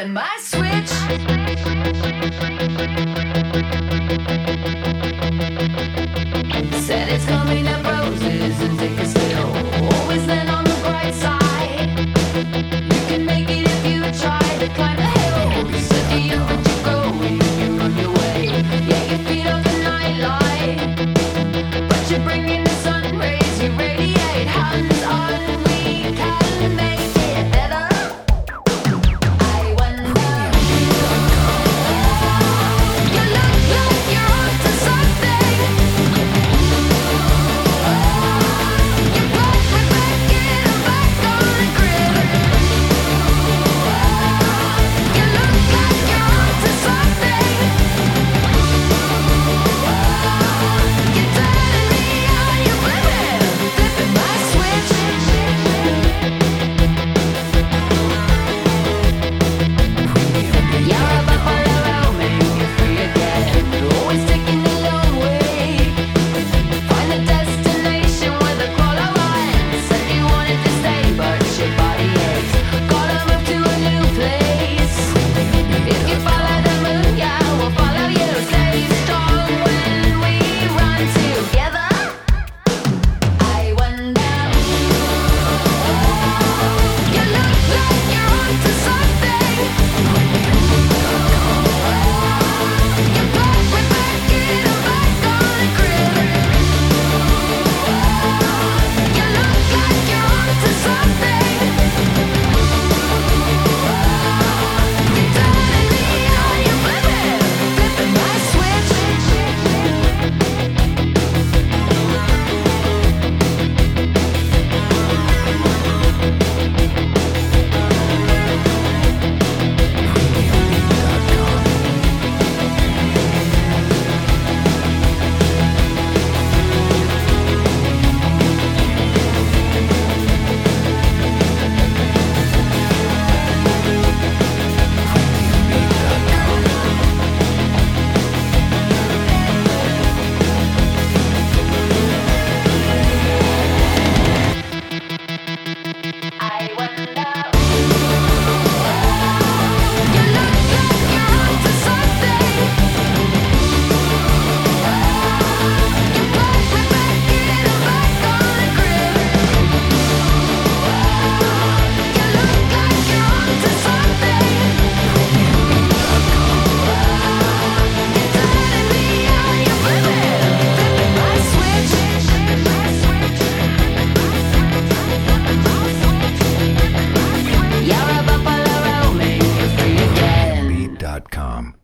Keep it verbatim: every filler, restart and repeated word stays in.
flipping my switch. Said it's coming up roses and take a still. Always then on the bright side. You can make it if you try to climb the hill. Said to you, but you go and you run your way. Yeah, your feet on the night light, but you're bringing the sun rays. You radiate hands on. We can make it better. I wonder. You look like you're onto something. You brought me back in, I'm back on the grid. You look like you're onto something. You're telling me how you're flipping, flipping my switch. You're a buffalo roaming, you're free again. Always taking the long way. Find the destination where the crawler runs. Said you wanted to stay, but your body aches. Gotta move to a new place. If you follow the moon, yeah, we'll follow you. Stay strong when we run together. I wonder. You look like you're onto something. You brought me back in, I'm back on the grid. You look like you're onto something. You're telling me how you're flipping, flipping my switch. I wonder. You look like you're onto something. You brought me back in, I'm back on the grid. You look like you're onto something. You're telling me how you're flipping, flipping my switch. You're a buffalo roaming, you're free again. Beat dot com.